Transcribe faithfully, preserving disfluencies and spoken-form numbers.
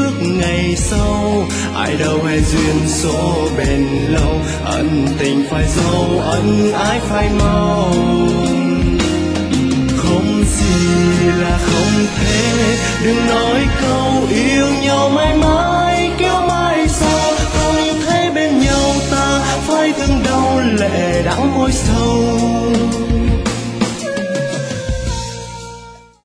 ước ngày sau, ai đâu hay duyên số bền lâu, ân tình phải dấu, ân ái phải mau. Không gì là không thể, đừng nói câu yêu nhau mãi mãi kéo mãi sau, không thể bên nhau ta phải thương đau lệ đắng môi sâu.